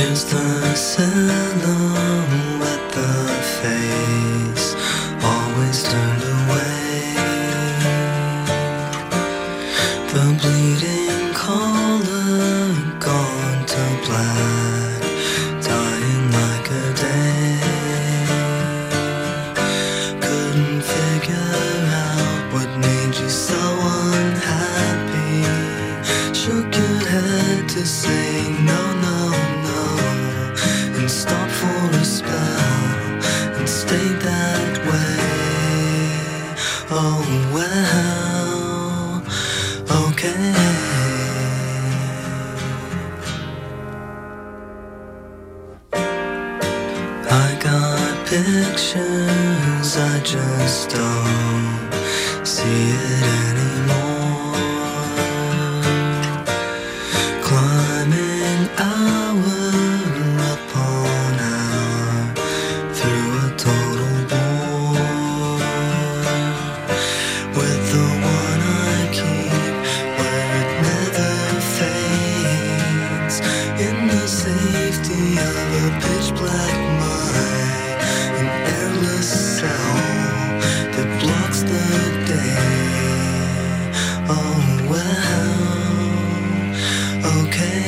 Here's the silhouette, the face always turned away. The bleeding color gone to black, dying like a day. Couldn't figure out what made you so unhappy. Shook your head to say no, no, no, and stop for a spell and stay that way. Oh well, okay. I got pictures, I just don't see it anymore. Climbing hour upon hour through a total bore, with the one I keep where it never fades, in the safety of a pitch black mind, an airless cell that blocks the day. Oh well, okay.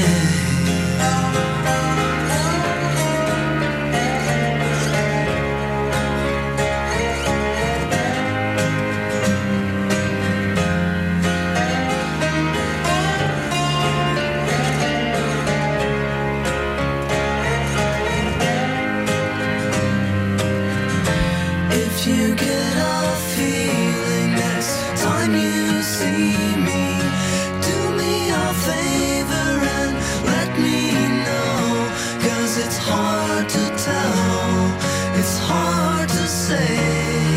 If you get a feeling next time you see me, do me a favor and let me know, 'cause it's hard to tell, it's hard to say.